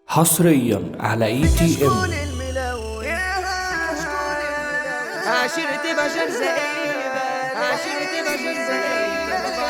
حصريا على ETM. عشرة بشر زئيبة، عشرة بشر زئيبة،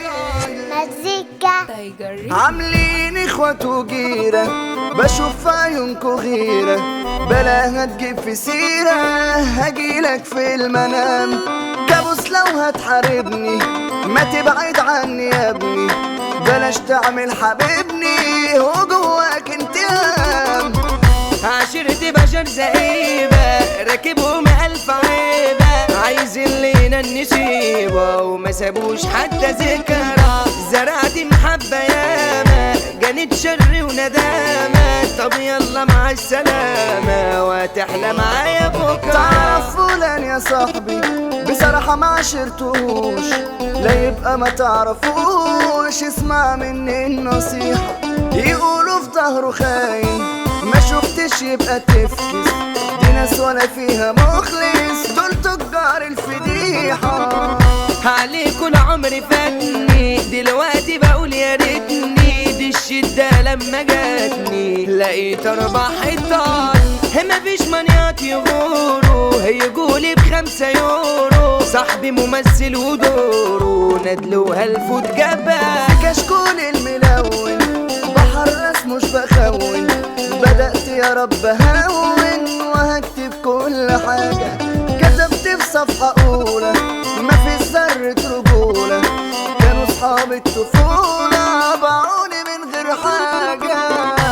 مزيكا عاملين اخوات وجيرة، بشوف عيونكو غيرة، بلا هتجيب في سيرة، هجيلك في المنام كابوس لو هتحاربني، ما تبعد عني يا ابني، بلاش تعمل حبيبني وجواك انتقام. عشرة بشر زئيبة، راكبهم ألف عيبة، عايزين لينا النسيبة وما سابوش حتى ذكرى. زرعت محبة ياما، جنت شر وندامة، طب يلا مع السلامة وهتحلى معايا بكرة. تعرف فلان يا صاحبي بصراحة ما عشرتوش، لا يبقى ما تعرفوش، اسمع مني النصيحة، يقولوا في ظهره خاين، ما شفتش يبقى تفكس، دي ناس ولا فيها مخلص، دول تجار الفضيحة. عليكوا العمر فاتني، دلوقتي بقول يا ريتني، دي الشدة لما جاتني لقيت 4 حيطان، مفيش منيات يغوروا، هيجولي ب5 يورو، صاحبي ممثل ودوره ندلوها الفوت جبل. كشكول الملون بحر رسم مش بخون، بدأت يا رب هون وهكتب كل حاجة، كتبت في صفحة أولى مفيش ذرة رجولة، كانوا صحاب الطفولة باعوني من غير حاجة.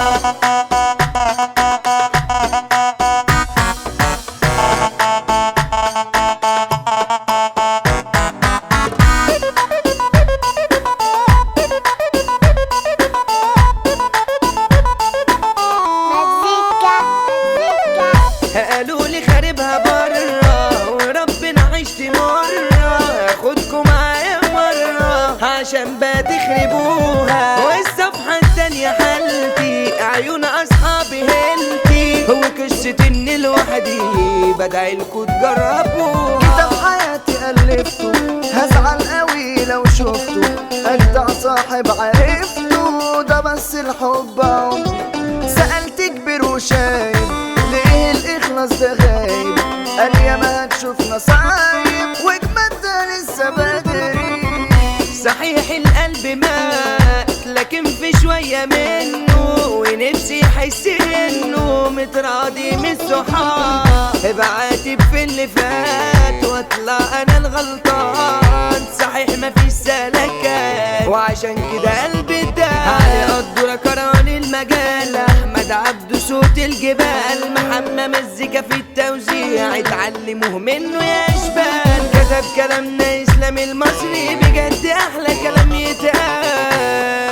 قالوا لي خاربها برا وربنا عشت مرة، اخدكم معايا مرة عشان بتخربوها، والصفحة التانية حالتي عيون اصحابي هلتي، هو قصة اني لوحدي بدعيلكوا تجربوها. كتاب حياتي ألفته، هزعل قوي لو شفته، أجدع صاحب عرفته، ده بس الحب عمري، سألت كبير وشايب ليه الإخلاص ده غايب، قال يا ما هتشوفنا صعيب وجمد ده لسه بدري. صحيح القلب مات لكن في شوية منه، ونفسي يحس انه متراضي من الصحاب، بعاتب في اللي فات واطلع انا الغلطان، صحيح مفيش سلكات وعشان كده قلبي اتداس. علي قدر كران المجال، احمد عبده صوت الجبال، محمد مزيكا في التوزيع، اتعلموه منه يا اشبال، كتب كلامنا اسلام المصري، بجد احلى كلام يتقال.